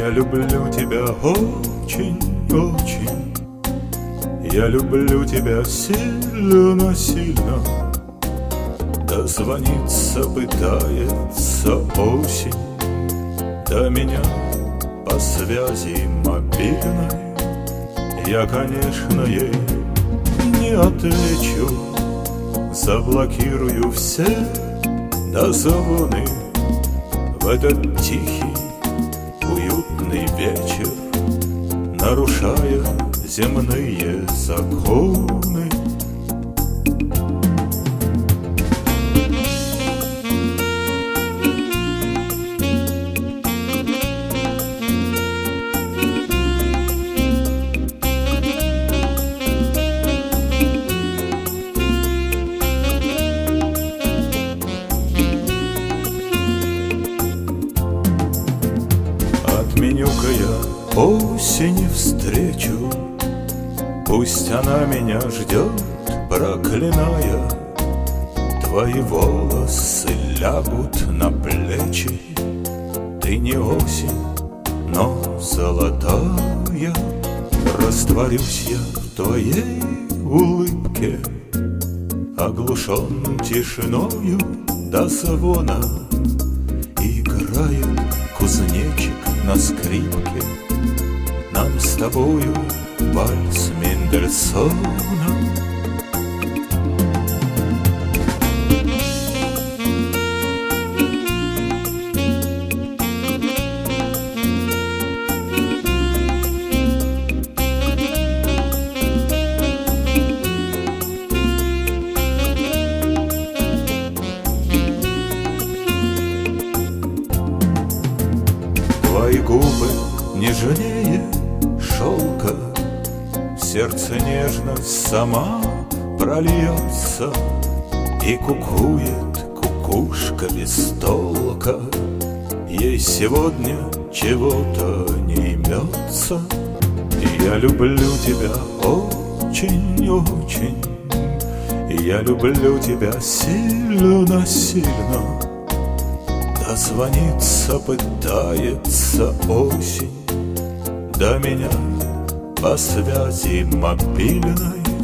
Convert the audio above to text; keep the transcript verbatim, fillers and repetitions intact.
Я люблю тебя очень-очень. Я люблю тебя сильно-сильно. Дозвониться пытается осень до меня по связи мобильной. Я, конечно, ей не отвечу, заблокирую все дозвоны в этот тихий, уютный вечер, нарушая земные законы. Отменю-ка я осень встречу, пусть она меня ждет, проклиная. Твои волосы лягут на плечи. Ты не осень, но золотая. Растворюсь я в твоей улыбке, оглушен тишиною до звона. Играет кузнечик на скрипке, нам с тобою вальс Мендельсона. Твои губы нежнее шелка, в сердце нежность сама прольется, и кукует кукушка без толка. Ей сегодня чего-то не имется. Я люблю тебя очень-очень. Я люблю тебя сильно-сильно. Дозвониться пытается осень до меня по связи мобильной.